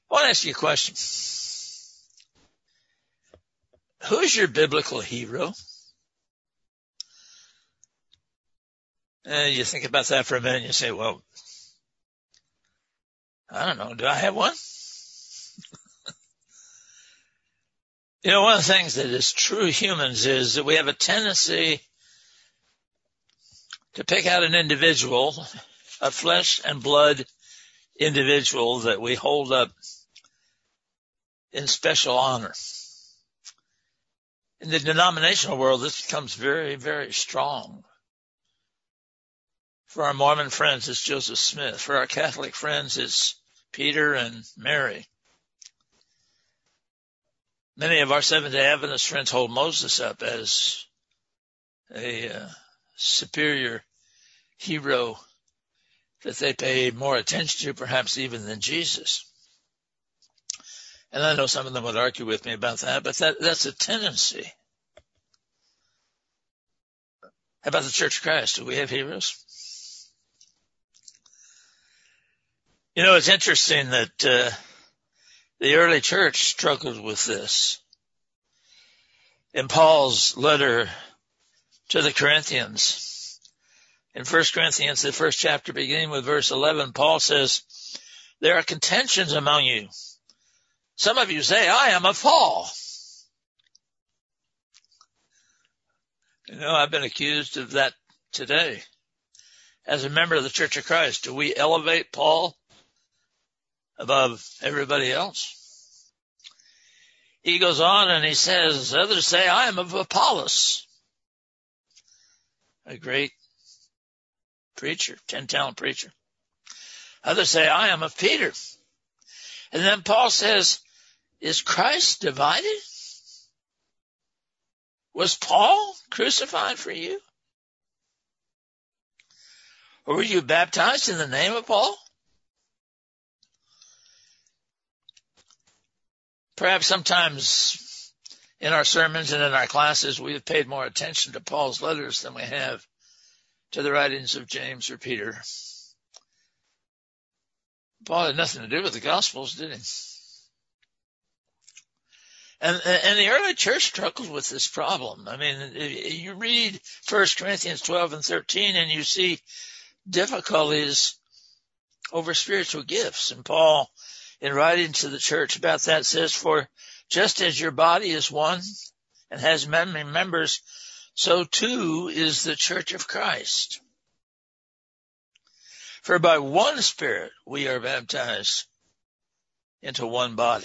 I want to ask you a question. Who's your biblical hero? And you think about that for a minute and you say, well, I don't know. Do I have one? You know, one of the things that is true humans is that we have a tendency to pick out an individual, a flesh and blood individual that we hold up in special honor. In the denominational world, this becomes very, very strong. For our Mormon friends, it's Joseph Smith. For our Catholic friends, it's Peter and Mary. Many of our Seventh-day Adventist friends hold Moses up as a superior hero that they pay more attention to, perhaps even than Jesus. And I know some of them would argue with me about that, but that's a tendency. How about the Church of Christ? Do we have heroes? You know, it's interesting that the early church struggled with this. In Paul's letter to the Corinthians, in 1 Corinthians, the first chapter, beginning with verse 11, Paul says, there are contentions among you. Some of you say, I am of Paul. You know, I've been accused of that today. As a member of the Church of Christ, do we elevate Paul above everybody else? He goes on and he says, others say, I am of Apollos, a great preacher, 10-talent preacher. Others say, I am of Peter. And then Paul says, is Christ divided? Was Paul crucified for you? Or were you baptized in the name of Paul? Perhaps sometimes in our sermons and in our classes, we have paid more attention to Paul's letters than we have to the writings of James or Peter. Paul had nothing to do with the Gospels, did he? And the early church struggled with this problem. I mean, you read 1 Corinthians 12 and 13 and you see difficulties over spiritual gifts. And Paul, in writing to the church about that, says, for just as your body is one and has many members, so too is the church of Christ. For by one Spirit we are baptized into one body.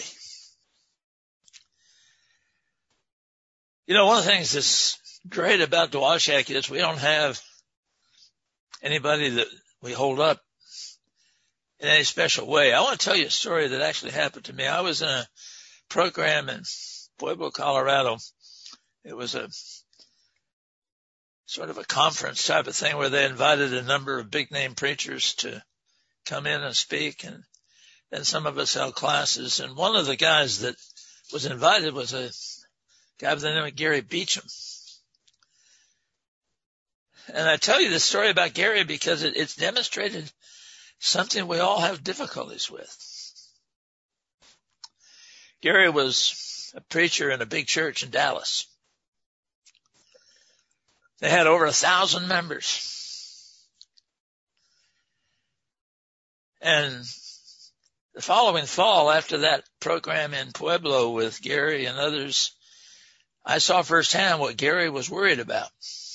You know, one of the things that's great about Dwashak is we don't have anybody that we hold up in any special way. I want to tell you a story that actually happened to me. I was in a program in Pueblo, Colorado. It was a sort of a conference type of thing where they invited a number of big name preachers to come in and speak. And then some of us held classes. And one of the guys that was invited was a guy by the name of Gary Beecham. And I tell you this story about Gary because it's demonstrated something we all have difficulties with. Gary was a preacher in a big church in Dallas. They had over 1,000 members. And the following fall, after that program in Pueblo with Gary and others, I saw firsthand what Gary was worried about.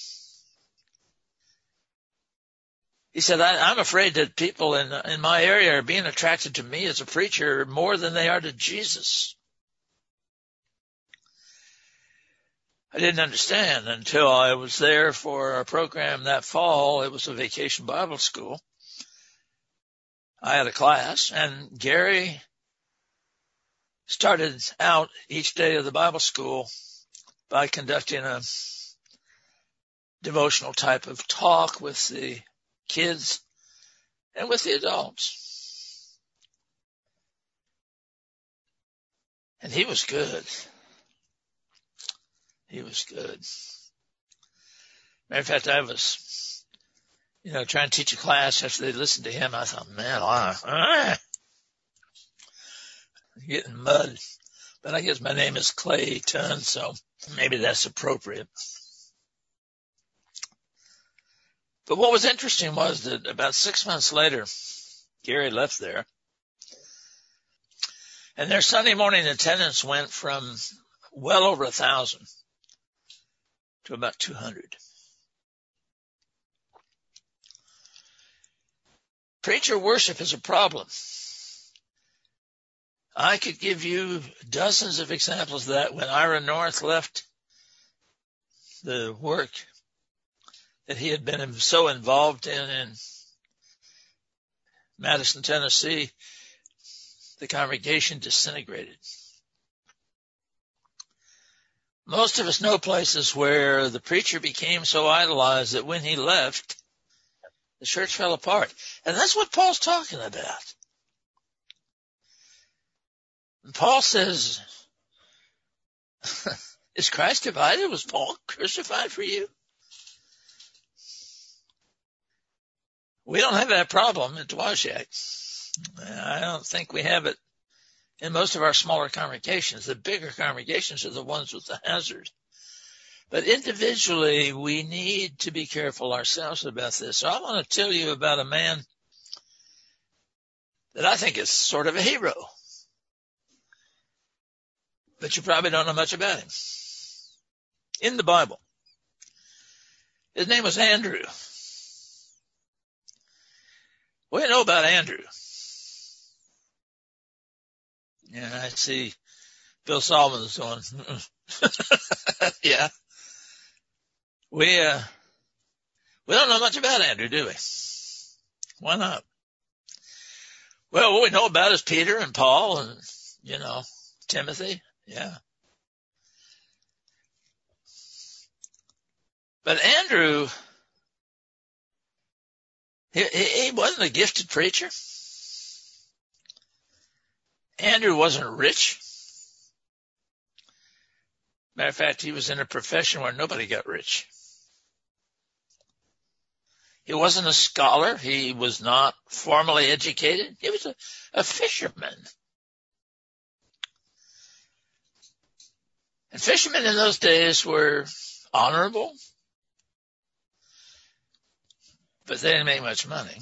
He said, I'm afraid that people in my area are being attracted to me as a preacher more than they are to Jesus. I didn't understand until I was there for a program that fall. It was a vacation Bible school. I had a class, and Gary started out each day of the Bible school by conducting a devotional type of talk with the kids and with the adults. And he was good. He was good. Matter of fact, I was, trying to teach a class after they listened to him. I thought, man, getting mud. But I guess my name is Clayton, so maybe that's appropriate. But what was interesting was that about 6 months later, Gary left there, and their Sunday morning attendance went from well over 1,000 to about 200. Preacher worship is a problem. I could give you dozens of examples of that. When Ira North left the work that he had been so involved in Madison, Tennessee, the congregation disintegrated. Most of us know places where the preacher became so idolized that when he left, the church fell apart. And that's what Paul's talking about. And Paul says, is Christ divided? Was Paul crucified for you? We don't have that problem at Dwajak. I don't think we have it in most of our smaller congregations. The bigger congregations are the ones with the hazard. But individually, we need to be careful ourselves about this. So I want to tell you about a man that I think is sort of a hero. But you probably don't know much about him. In the Bible. His name was Andrew. What do you know about Andrew? Yeah, I see Bill Solomon's going, yeah. We don't know much about Andrew, do we? Why not? Well, what we know about is Peter and Paul and, Timothy. Yeah. But Andrew, he wasn't a gifted preacher. Andrew wasn't rich. Matter of fact, he was in a profession where nobody got rich. He wasn't a scholar. He was not formally educated. He was a fisherman. And fishermen in those days were honorable, but they didn't make much money.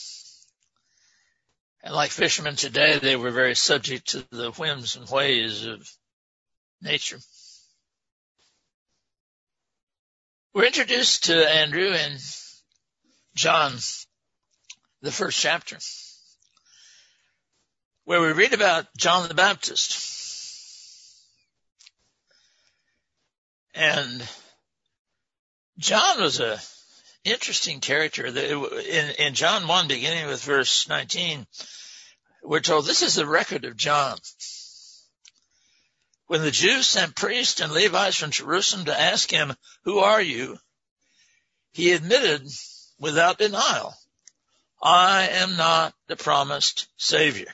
And like fishermen today, they were very subject to the whims and ways of nature. We're introduced to Andrew in John, the first chapter, where we read about John the Baptist. And John was a interesting character. In John 1, beginning with verse 19, we're told this is the record of John. When the Jews sent priests and Levites from Jerusalem to ask him, "Who are you?" he admitted without denial, "I am not the promised Savior."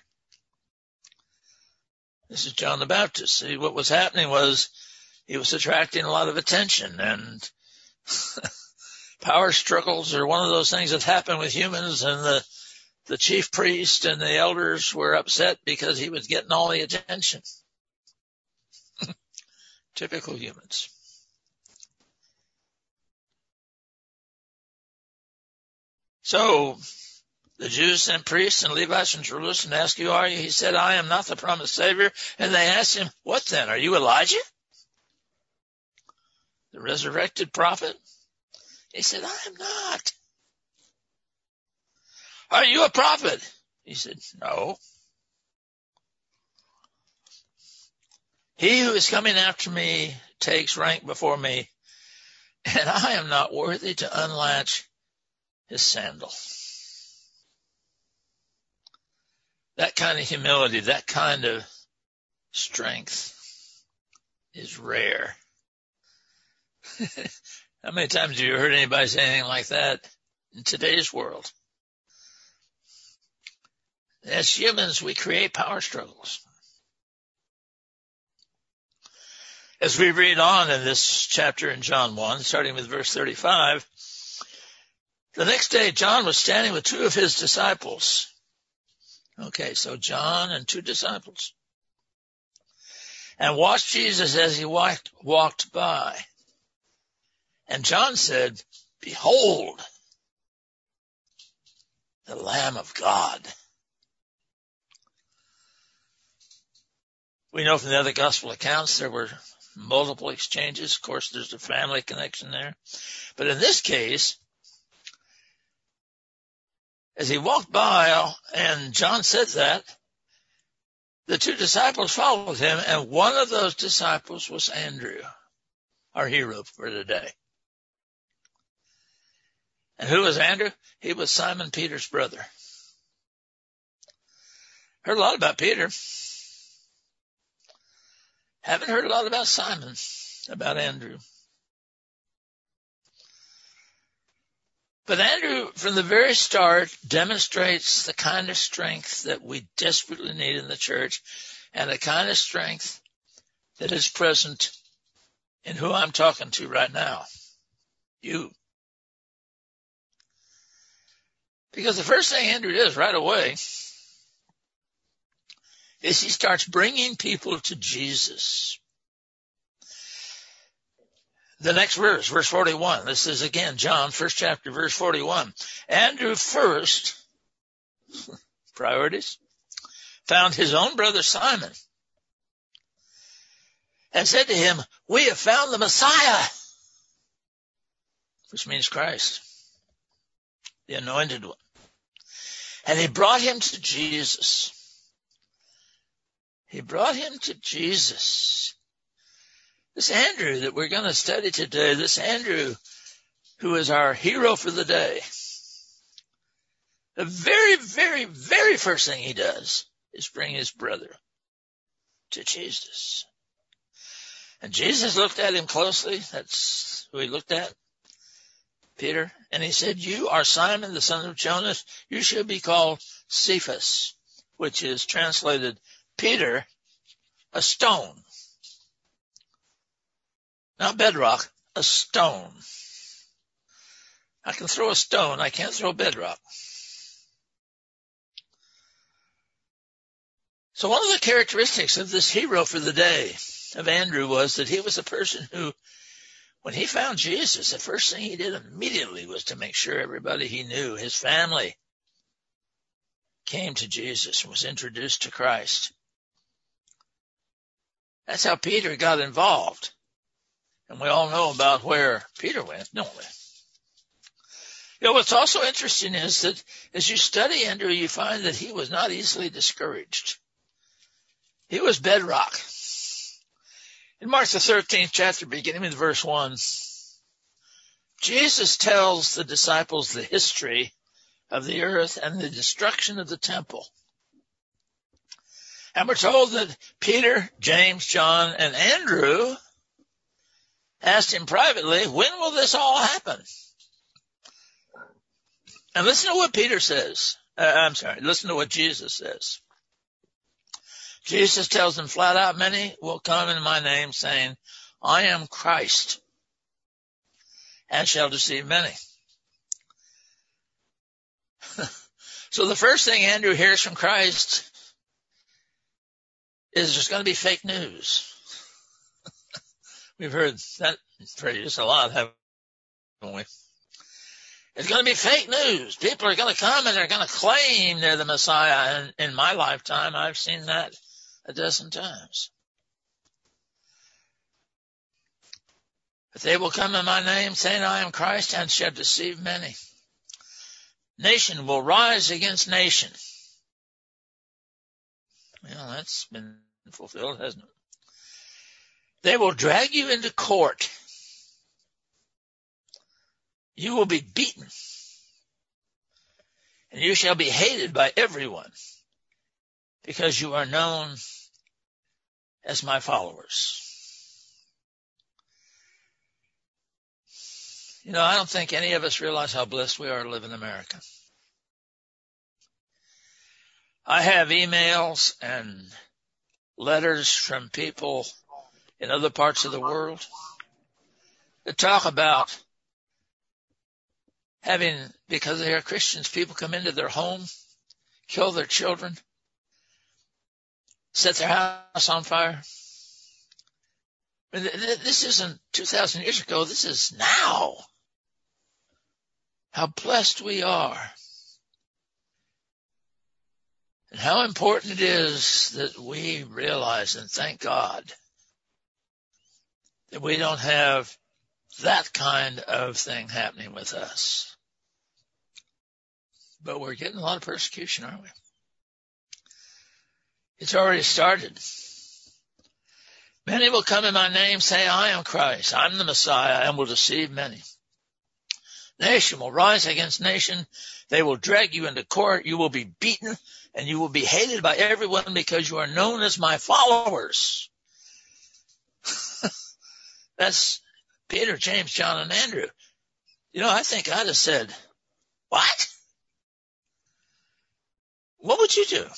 This is John the Baptist. See, what was happening was he was attracting a lot of attention, and power struggles are one of those things that happen with humans, and the chief priest and the elders were upset because he was getting all the attention. Typical humans. So the Jews sent priests and Levites from Jerusalem to ask, "Who are you?" He said, "I am not the promised Savior." And they asked him, "What then? Are you Elijah, the resurrected prophet?" He said, "I am not." "Are you a prophet?" He said, "No." "He who is coming after me takes rank before me, and I am not worthy to unlatch his sandal." That kind of humility, that kind of strength is rare. How many times have you heard anybody say anything like that in today's world? As humans, we create power struggles. As we read on in this chapter in John 1, starting with verse 35, the next day John was standing with two of his disciples. Okay, so John and two disciples. and watched Jesus as he walked by. And John said, "Behold, the Lamb of God." We know from the other gospel accounts there were multiple exchanges. Of course, there's a family connection there. But in this case, as he walked by and John said that, the two disciples followed him, and one of those disciples was Andrew, our hero for today. And who was Andrew? He was Simon Peter's brother. Heard a lot about Peter. Haven't heard a lot about Simon, about Andrew. But Andrew, from the very start, demonstrates the kind of strength that we desperately need in the church, and the kind of strength that is present in who I'm talking to right now, you. Because the first thing Andrew does right away is he starts bringing people to Jesus. The next verse 41. This is again John, first chapter, verse 41. Andrew first, priorities, found his own brother Simon and said to him, "We have found the Messiah," which means Christ, the anointed one. And he brought him to Jesus. He brought him to Jesus. This Andrew that we're going to study today, this Andrew who is our hero for the day, the very, very, very first thing he does is bring his brother to Jesus. And Jesus looked at him closely. That's who he looked at, Peter. And he said, "You are Simon, the son of Jonas. You should be called Cephas," which is translated Peter, a stone. Not bedrock, a stone. I can throw a stone. I can't throw bedrock. So one of the characteristics of this hero for the day of Andrew was that he was a person who, when he found Jesus, the first thing he did immediately was to make sure everybody he knew, his family, came to Jesus and was introduced to Christ. That's how Peter got involved. And we all know about where Peter went, don't we? You know, what's also interesting is that as you study Andrew, you find that he was not easily discouraged. He was bedrock. In Mark the 13th chapter, beginning with verse 1, Jesus tells the disciples the history of the earth and the destruction of the temple. And we're told that Peter, James, John, and Andrew asked him privately, "When will this all happen?" And listen to what Peter says. Listen to what Jesus says. Jesus tells them flat out, "Many will come in my name saying, 'I am Christ,' and shall deceive many." So the first thing Andrew hears from Christ is there's going to be fake news. We've heard that phrase a lot, haven't we? It's going to be fake news. People are going to come and they're going to claim they're the Messiah. And in my lifetime, I've seen that a dozen times. But they will come in my name, saying, 'I am Christ,' and shall deceive many. Nation will rise against nation. Well, that's been fulfilled, hasn't it? They will drag you into court. You will be beaten, and you shall be hated by everyone, because you are known as my followers. You know, I don't think any of us realize how blessed we are to live in America. I have emails and letters from people in other parts of the world that talk about having, because they are Christians, people come into their home, kill their children, set their house on fire. I mean, this isn't 2,000 years ago. This is now. How blessed we are. And how important it is that we realize and thank God that we don't have that kind of thing happening with us. But we're getting a lot of persecution, aren't we? It's already started. Many will come in my name, say, I am Christ, I'm the Messiah, and will deceive many. Nation will rise against nation. They will drag you into court. You will be beaten, and you will be hated by everyone because you are known as my followers. That's Peter, James, John, and Andrew. You know, I think I'd have said, what? What would you do?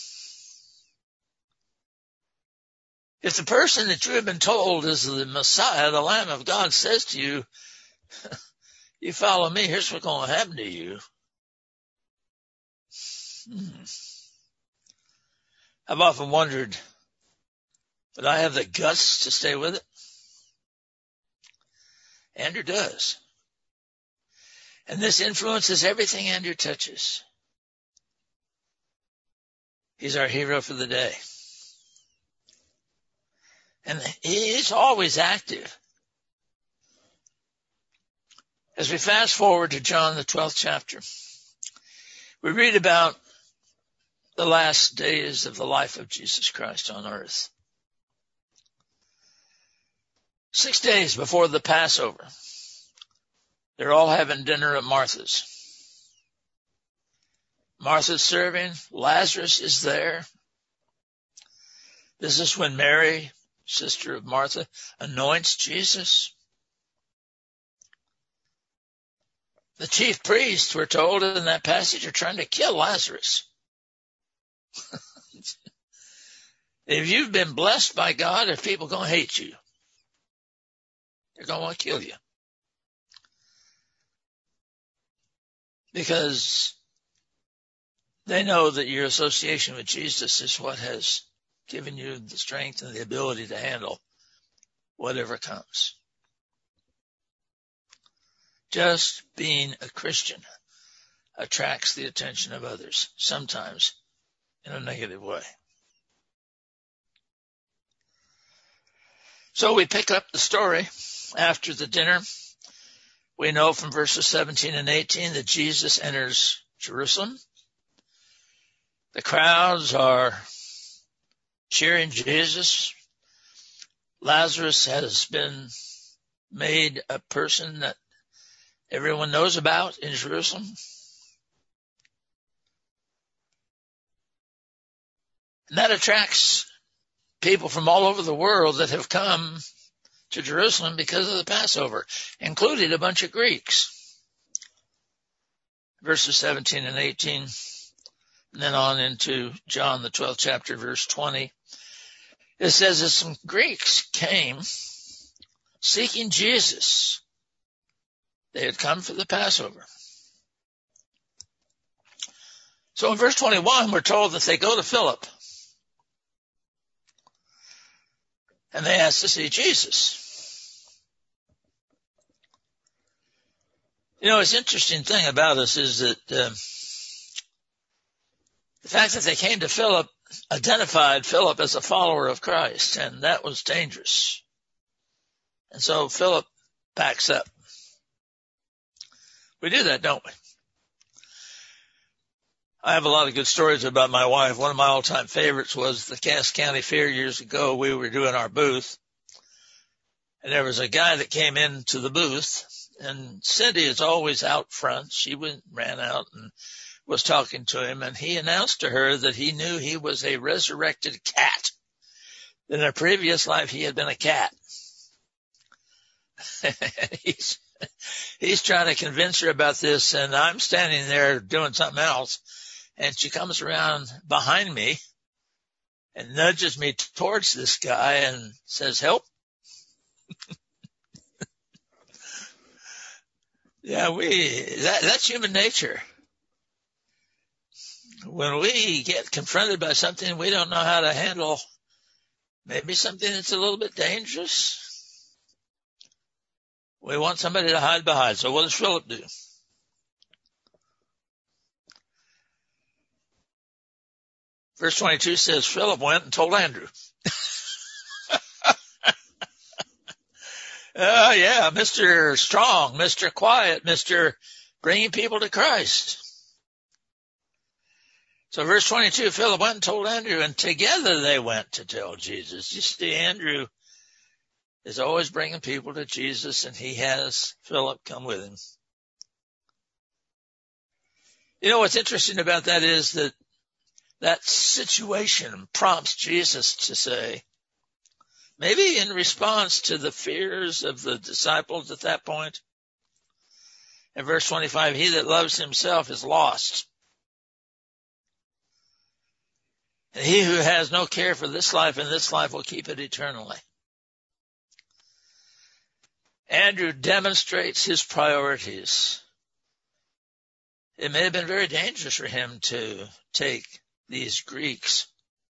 If the person that you have been told is the Messiah, the Lamb of God, says to you, you follow me, here's what's going to happen to you. I've often wondered, would I have the guts to stay with it? Andrew does. And this influences everything Andrew touches. He's our hero for the day. And he's always active. As we fast forward to John, the 12th chapter, we read about the last days of the life of Jesus Christ on earth. 6 days before the Passover, they're all having dinner at Martha's. Martha's serving. Lazarus is there. This is when Mary, sister of Martha, anoints Jesus. The chief priests, we're told in that passage, are trying to kill Lazarus. If you've been blessed by God, if people are going to hate you, they're going to want to kill you. Because they know that your association with Jesus is what has given you the strength and the ability to handle whatever comes. Just being a Christian attracts the attention of others, sometimes in a negative way. So we pick up the story after the dinner. We know from verses 17 and 18 that Jesus enters Jerusalem. The crowds are cheering Jesus. Lazarus has been made a person that everyone knows about in Jerusalem. And that attracts people from all over the world that have come to Jerusalem because of the Passover, including a bunch of Greeks. Verses 17 and 18, and then on into John, the 12th chapter, verse 20. It says that some Greeks came seeking Jesus. They had come for the Passover. So in verse 21, we're told that they go to Philip and they ask to see Jesus. You know, it's interesting thing about us is that the fact that they came to Philip identified Philip as a follower of Christ, and that was dangerous. And so Philip backs up. We do that, don't we? I have a lot of good stories about my wife. One of my all-time favorites was the Cass County Fair years ago. We were doing our booth, and there was a guy that came into the booth, and Cindy is always out front. She ran out and was talking to him, and he announced to her that he knew he was a resurrected cat. In a previous life, he had been a cat. He's trying to convince her about this, and I'm standing there doing something else, and she comes around behind me and nudges me towards this guy and says, help. Yeah, that's human nature. When we get confronted by something we don't know how to handle, maybe something that's a little bit dangerous, We want somebody to hide behind. So what does Philip do? Verse 22 says, Philip went and told Andrew. Yeah, Mr. Strong, Mr. Quiet, Mr. Bringing people to Christ. So verse 22, Philip went and told Andrew, and together they went to tell Jesus. You see, Andrew is always bringing people to Jesus, and he has Philip come with him. You know, what's interesting about that is that that situation prompts Jesus to say, maybe in response to the fears of the disciples at that point, in verse 25, he that loves himself is lost. And he who has no care for this life in this life will keep it eternally. Andrew demonstrates his priorities. It may have been very dangerous for him to take these Greeks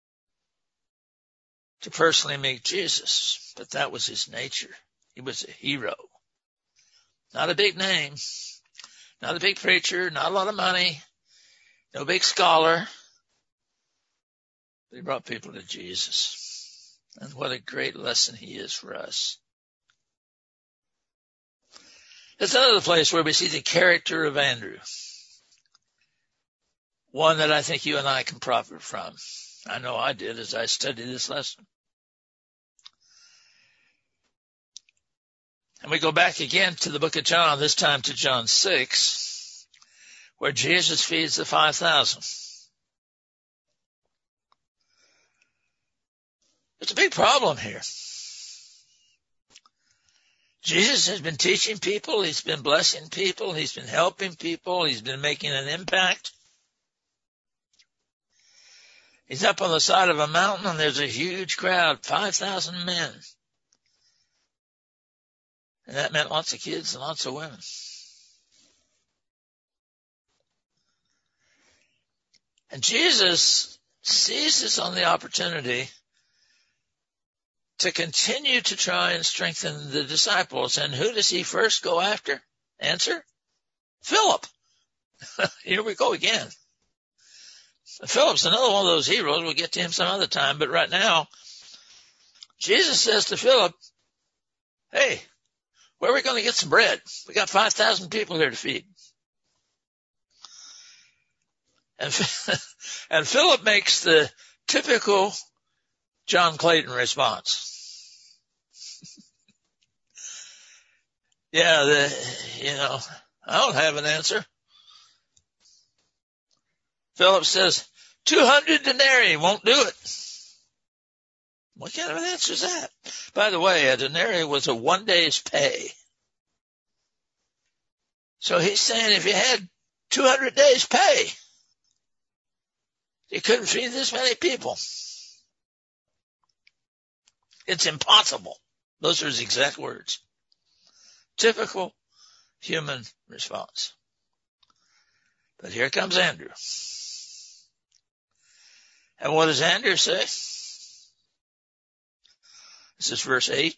to personally meet Jesus, but that was his nature. He was a hero. Not a big name, not a big preacher, not a lot of money, no big scholar. But he brought people to Jesus. And what a great lesson he is for us. It's another place where we see the character of Andrew. One that I think you and I can profit from. I know I did as I studied this lesson. And we go back again to the book of John, this time to John 6, where Jesus feeds the 5,000. There's a big problem here. Jesus has been teaching people. He's been blessing people. He's been helping people. He's been making an impact. He's up on the side of a mountain and there's a huge crowd, 5,000 men. And that meant lots of kids and lots of women. And Jesus seizes on the opportunity to continue to try and strengthen the disciples. And who does he first go after? Answer? Philip. Here we go again. Philip's another one of those heroes. We'll get to him some other time. But right now, Jesus says to Philip, hey, where are we going to get some bread? We got 5,000 people here to feed. And Philip makes the typical John Clayton response. Yeah, I don't have an answer. Philip says, 200 denarii won't do it. What kind of an answer is that? By the way, a denarii was a 1 day's pay. So he's saying if you had 200 days pay, you couldn't feed this many people. It's impossible. Those are his exact words. Typical human response. But here comes Andrew. And what does Andrew say? This is verse 8.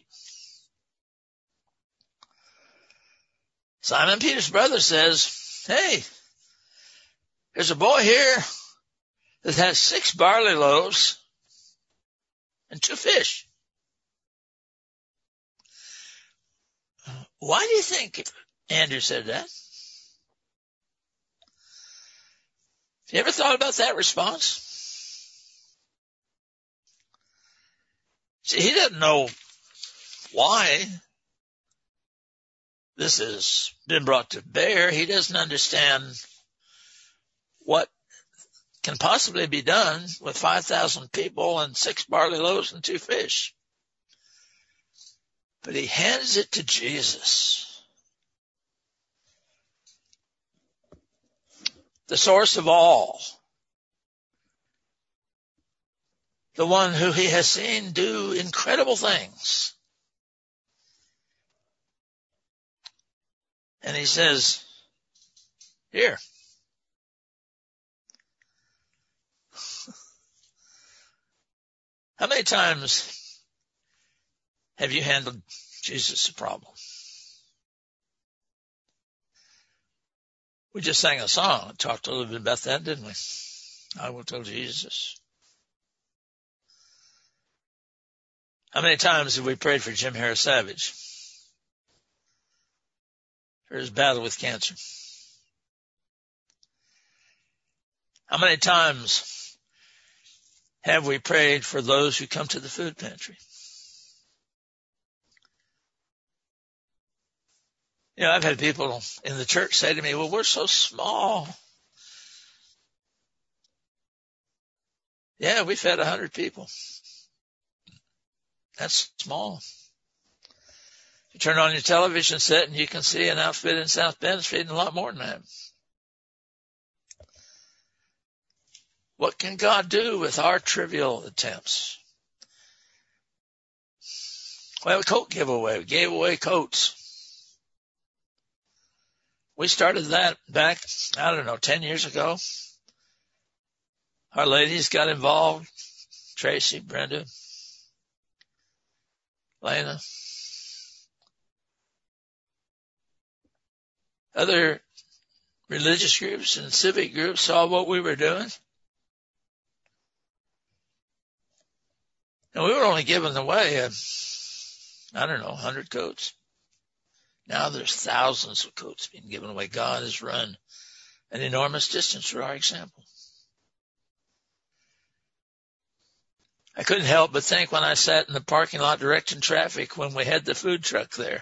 Simon Peter's brother says, hey, there's a boy here that has 6 barley loaves and 2 fish. Why do you think Andrew said that? Have you ever thought about that response? See, he doesn't know why this has been brought to bear. He doesn't understand what can possibly be done with 5,000 people and 6 barley loaves and 2 fish. But he hands it to Jesus, the source of all, the one who he has seen do incredible things. And he says, here. How many times have you handled Jesus' problem? We just sang a song and talked a little bit about that, didn't we? I will tell Jesus. How many times have we prayed for Jim Harris Savage for his battle with cancer? How many times have we prayed for those who come to the food pantry? You know, I've had people in the church say to me, well, we're so small. Yeah, we fed 100 people. That's small. You turn on your television set and you can see an outfit in South Bend is feeding a lot more than that. What can God do with our trivial attempts? Well, a coat giveaway. We gave away coats. We started that back, 10 years ago. Our ladies got involved. Tracy, Brenda, Lena. Other religious groups and civic groups saw what we were doing. And we were only giving away, 100 coats. Now there's thousands of coats being given away. God has run an enormous distance through our example. I couldn't help but think when I sat in the parking lot directing traffic when we had the food truck there,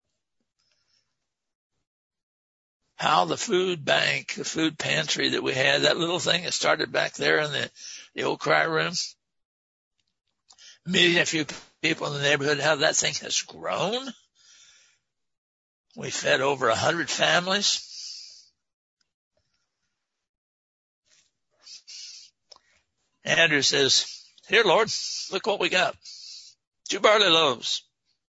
how the food bank, the food pantry that we had, that little thing that started back there in the old cry room, meeting a few people in the neighborhood, how that thing has grown. We fed over 100 families. Andrew says, here, Lord, look what we got. 2 barley loaves.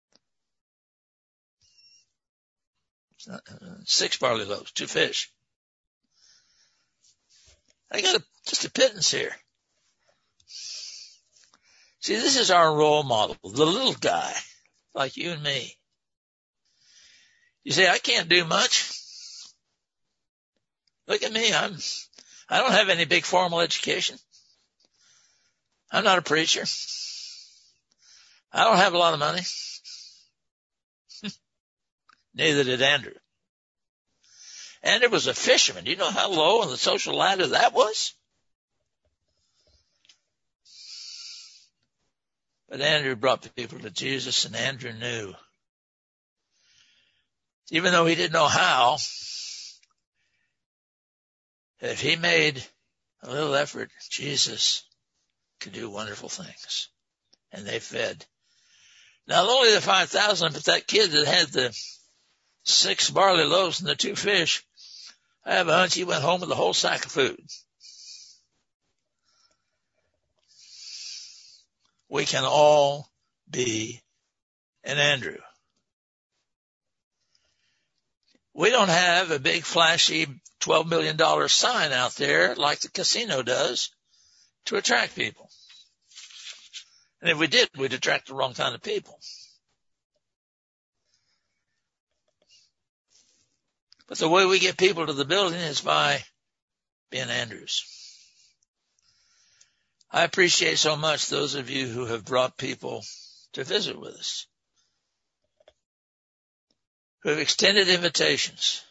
6 barley loaves, 2 fish. I got just a pittance here. See, this is our role model, the little guy, like you and me. You say, I can't do much. Look at me. I don't have any big formal education. I'm not a preacher. I don't have a lot of money. Neither did Andrew. Andrew was a fisherman. Do you know how low on the social ladder that was? But Andrew brought the people to Jesus, and Andrew knew. Even though he didn't know how, if he made a little effort, Jesus could do wonderful things. And they fed not only the 5,000, but that kid that had the 6 barley loaves and the 2 fish. I have a hunch he went home with a whole sack of food. We can all be an Andrew. We don't have a big flashy $12 million sign out there like the casino does to attract people. And if we did, we'd attract the wrong kind of people. But the way we get people to the building is by being Andrews. I appreciate so much those of you who have brought people to visit with us, who have extended invitations.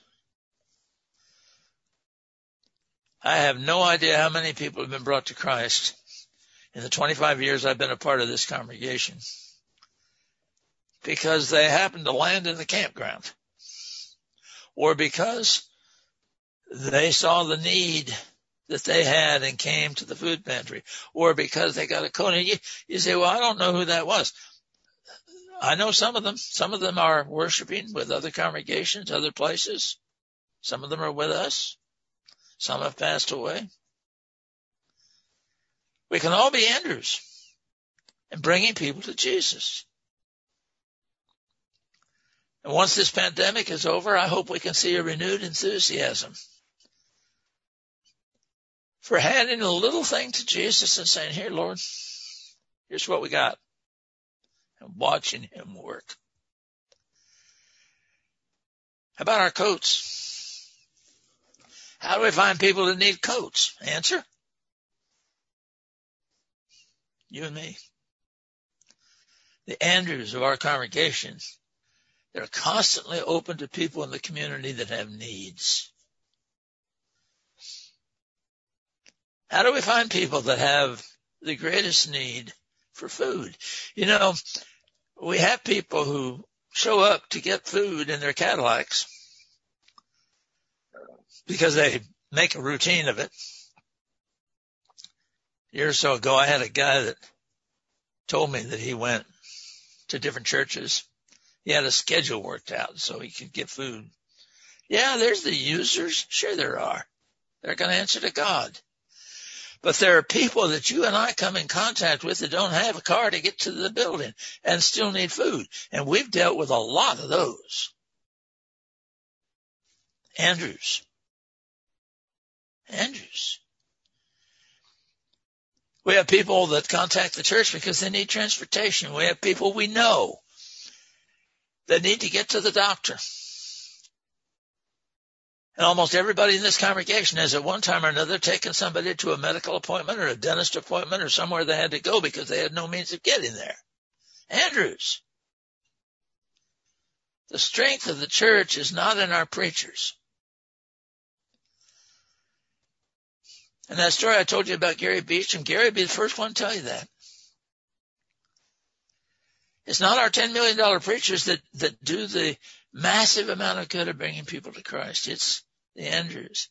I have no idea how many people have been brought to Christ in the 25 years I've been a part of this congregation because they happened to land in the campground or because they saw the need that they had and came to the food pantry, or because they got a coat. And you say, well, I don't know who that was. I know some of them. Some of them are worshiping with other congregations, other places. Some of them are with us. Some have passed away. We can all be Andrews and bringing people to Jesus. And once this pandemic is over, I hope we can see a renewed enthusiasm for handing a little thing to Jesus and saying, here, Lord, here's what we got. And watching him work. How about our coats? How do we find people that need coats? Answer: you and me. The Andrews of our congregation, they're constantly open to people in the community that have needs. How do we find people that have the greatest need for food? You know, we have people who show up to get food in their Cadillacs because they make a routine of it. A year or so ago, I had a guy that told me that he went to different churches. He had a schedule worked out so he could get food. Yeah, there's the users. Sure there are. They're going to answer to God. But there are people that you and I come in contact with that don't have a car to get to the building and still need food. And we've dealt with a lot of those. Andrews. We have people that contact the church because they need transportation. We have people we know that need to get to the doctor. And almost everybody in this congregation has at one time or another taken somebody to a medical appointment or a dentist appointment or somewhere they had to go because they had no means of getting there. Andrews. The strength of the church is not in our preachers. And that story I told you about Gary Beecham, Gary would be the first one to tell you that. It's not our $10 million preachers that do the massive amount of good of bringing people to Christ. It's the Andrews.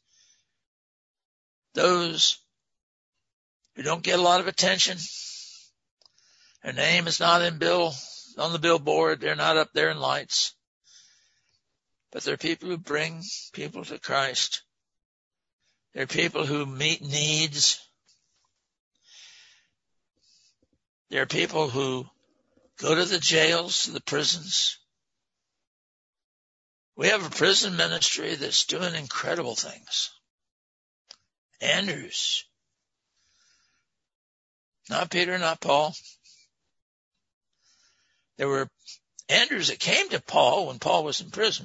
Those who don't get a lot of attention. Their name is not on the billboard. They're not up there in lights. But they're people who bring people to Christ. They're people who meet needs. They're people who go to the jails, to the prisons. We have a prison ministry that's doing incredible things. Andrews. Not Peter, not Paul. There were Andrews that came to Paul when Paul was in prison.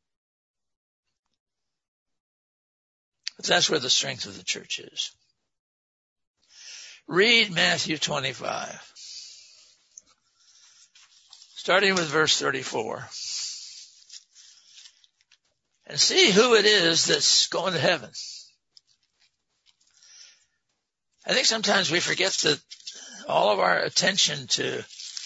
But that's where the strength of the church is. Read Matthew 25. Starting with verse 34. And see who it is that's going to heaven. I think sometimes we forget that all of our attention to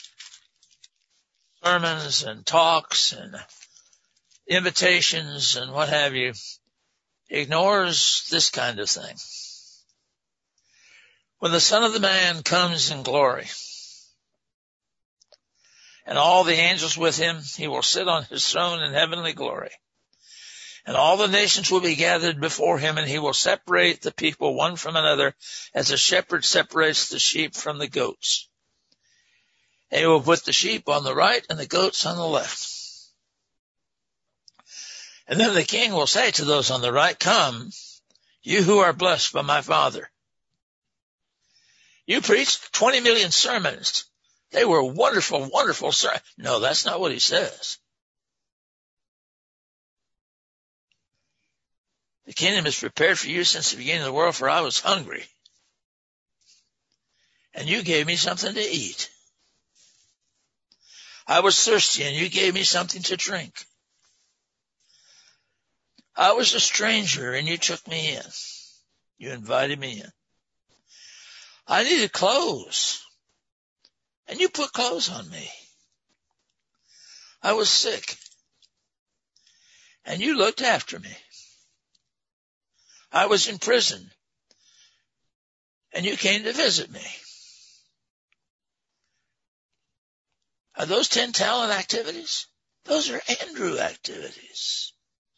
sermons and talks and invitations and what have you ignores this kind of thing. When the Son of the Man comes in glory and all the angels with him, he will sit on his throne in heavenly glory. And all the nations will be gathered before him, and he will separate the people one from another as a shepherd separates the sheep from the goats. And he will put the sheep on the right and the goats on the left. And then the king will say to those on the right, come, you who are blessed by my Father. You preached 20 million sermons. They were wonderful, wonderful sermons. No, that's not what he says. The kingdom is prepared for you since the beginning of the world, for I was hungry, and you gave me something to eat. I was thirsty, and you gave me something to drink. I was a stranger, and you took me in. You invited me in. I needed clothes, and you put clothes on me. I was sick, and you looked after me. I was in prison, and you came to visit me. Are those 10 talent activities? Those are Andrew activities.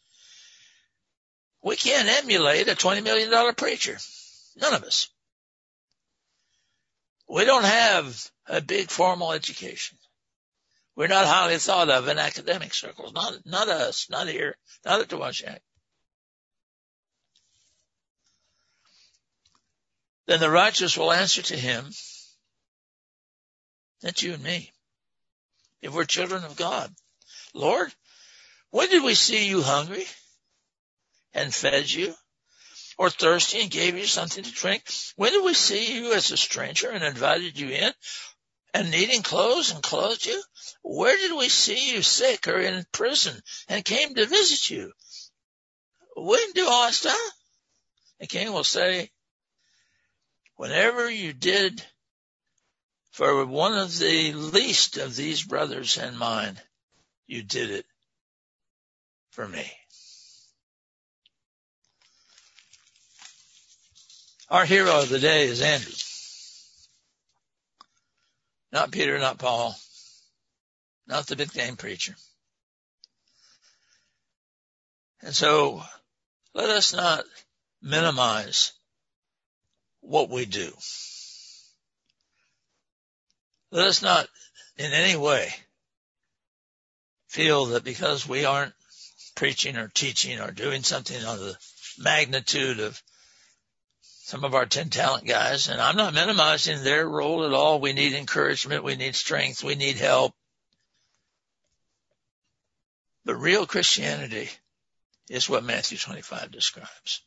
We can't emulate a $20 million preacher. None of us. We don't have a big formal education. We're not highly thought of in academic circles. Not us, not here, not at Tawashak. Then the righteous will answer to him, that's you and me, if we're children of God. Lord, when did we see you hungry and fed you, or thirsty and gave you something to drink? When did we see you as a stranger and invited you in, and needing clothes and clothed you? Where did we see you sick or in prison and came to visit you? We didn't do all that stuff. The king will say, whenever you did for one of the least of these brothers and mine, you did it for me. Our hero of the day is Andrew. Not Peter, not Paul, not the big name preacher. And so let us not minimize what we do. Let us not in any way feel that because we aren't preaching or teaching or doing something on the magnitude of some of our 10 talent guys, and I'm not minimizing their role at all. We need encouragement. We need strength. We need help. But real Christianity is what Matthew 25 describes.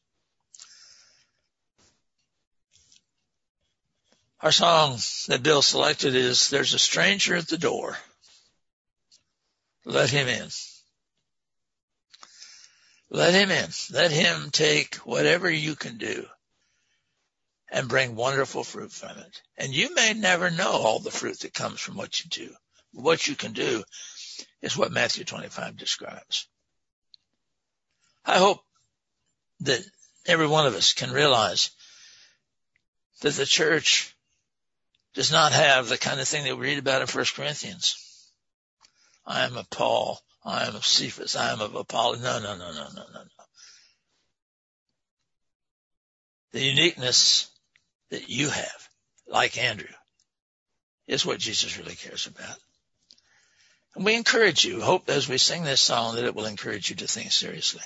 Our song that Bill selected is, "There's a stranger at the door. Let him in." Let him in. Let him take whatever you can do and bring wonderful fruit from it. And you may never know all the fruit that comes from what you do. What you can do is what Matthew 25 describes. I hope that every one of us can realize that the church does not have the kind of thing that we read about in 1 Corinthians. I am of Paul. I am of Cephas. I am of Apollos. No. The uniqueness that you have, like Andrew, is what Jesus really cares about. And we encourage you, hope as we sing this song that it will encourage you to think seriously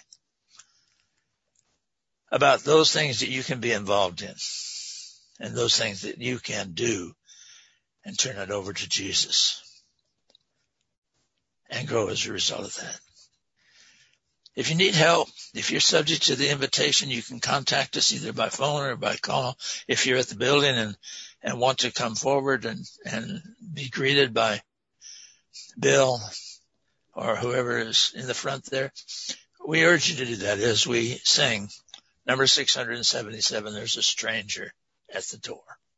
about those things that you can be involved in and those things that you can do and turn it over to Jesus and grow as a result of that. If you need help, if you're subject to the invitation, you can contact us either by phone or by call. If you're at the building and want to come forward and be greeted by Bill or whoever is in the front there, we urge you to do that as we sing number 677, "There's a Stranger at the Door."